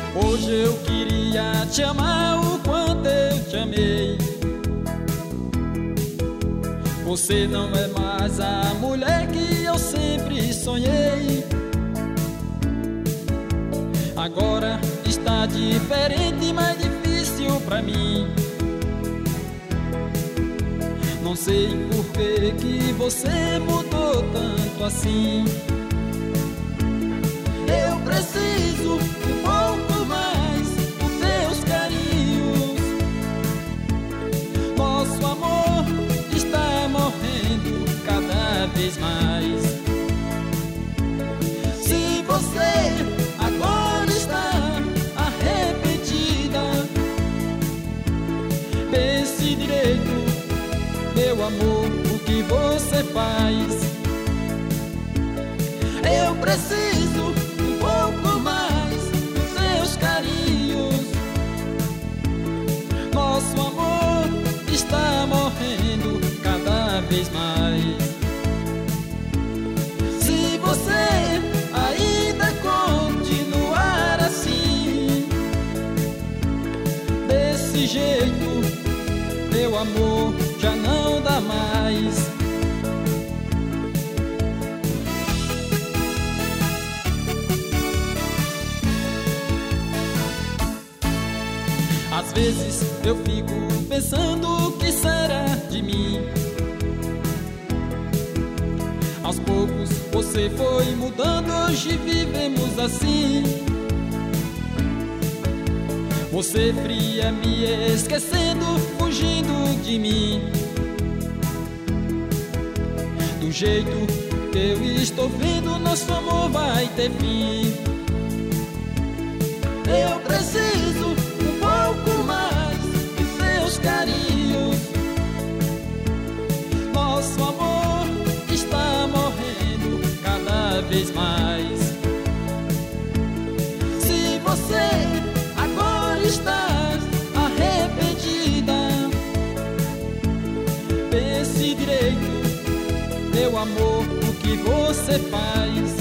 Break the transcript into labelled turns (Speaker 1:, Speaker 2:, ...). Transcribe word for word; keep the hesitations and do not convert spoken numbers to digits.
Speaker 1: Hoje eu queria te amar o quanto eu te amei. Você não é mais a mulher que eu sempre sonhei. Agora está diferente, mais difícil pra mim. Não sei por que que você mudou tanto assim. Eu preciso um pouco mais dos teus carinhos. Nosso amor está morrendo cada vez mais. Se você agora está arrependida, pense direito, meu amor, o que você faz. Eu preciso um pouco mais dos seus carinhos. Nosso amor está morrendo cada vez mais. Se você ainda continuar assim, desse jeito, meu amor, já não dá mais. Às vezes eu fico pensando o que será de mim. Aos poucos você foi mudando, hoje vivemos assim. Você fria, me esquecendo, fugindo de mim. Do jeito que eu estou vendo, nosso amor vai ter fim. Eu preciso um pouco mais de seus carinhos. Nosso amor está morrendo cada vez mais. Se você agora está arrependida, pense direito, meu amor, o que você faz.